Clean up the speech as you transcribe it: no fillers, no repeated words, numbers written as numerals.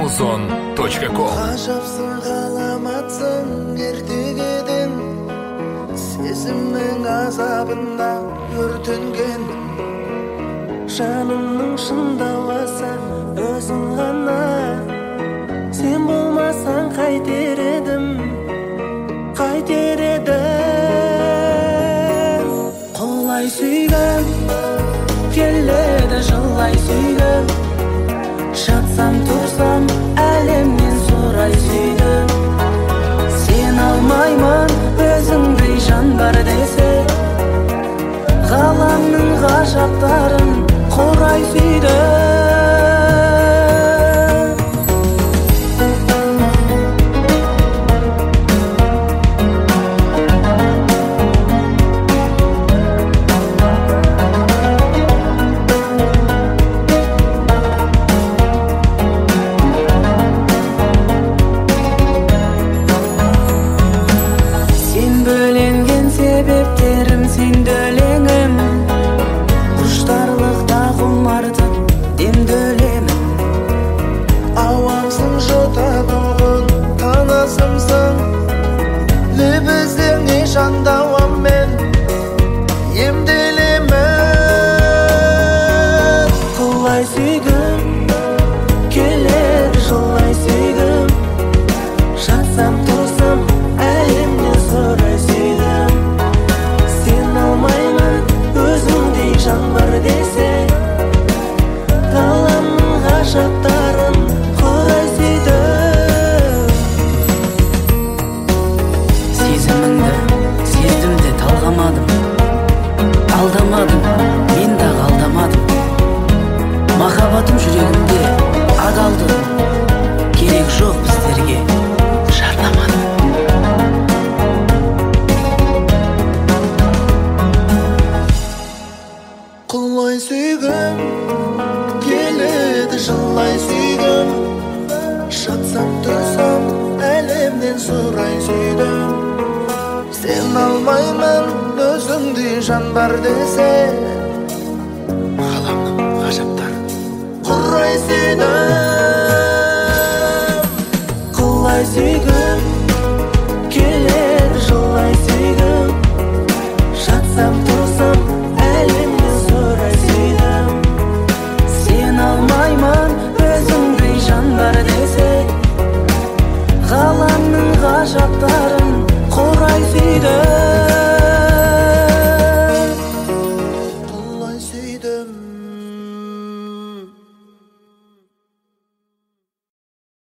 Ozon.com. Ғажапсың, ғаламатсың ертегіден, сезімнің азабында өртенген. Жанымның шындаласа өзің ғана, сен болмасаң қайтер едім, қайтер едім. Құлай сүйгім келеді, жылай сүйгім, жатсам тұрсам әлемнен сұрай сүйдім. Сен алмаймын өзіңдей жан бар десе, ғаламның ғажаптарын құрай сүйдім. Себептерім сенде өлеңім, құштарлықта құмартып демді өлемін. Ауамсың, жұтатұғын танасымсың, лебізден жандауаммен емделемін. Құлай сүйгім келер, жылай сүйгім, жатсам тұрсам әлемнен сұрай сүйдім. Сен алмаймын өзіңдей жан бар десе, ғаламның ғажаптарын құрай сүйдім. Сезіміңді сездім де талғамадым, алдамадым, мен дағы алдамадым. Махаббатым жүрегімде адалды, керек жоқ біздерге жарнамадым. Құлай сүйгім келеді, жылай сүйгім, жатсам тұрсам әлемнен сұрай сүйдім. Сен алмаймын өзіңдей жан бар десе, ғаламның ғажаптарын құрай сүйдім. Құлай сүйгім келеді, жылай сүйгім, жатсам тұрсам әлемнен сұрай сүйдім. Сен алмаймын өзіңдей жан бар десе, ғаламның ғажаптарын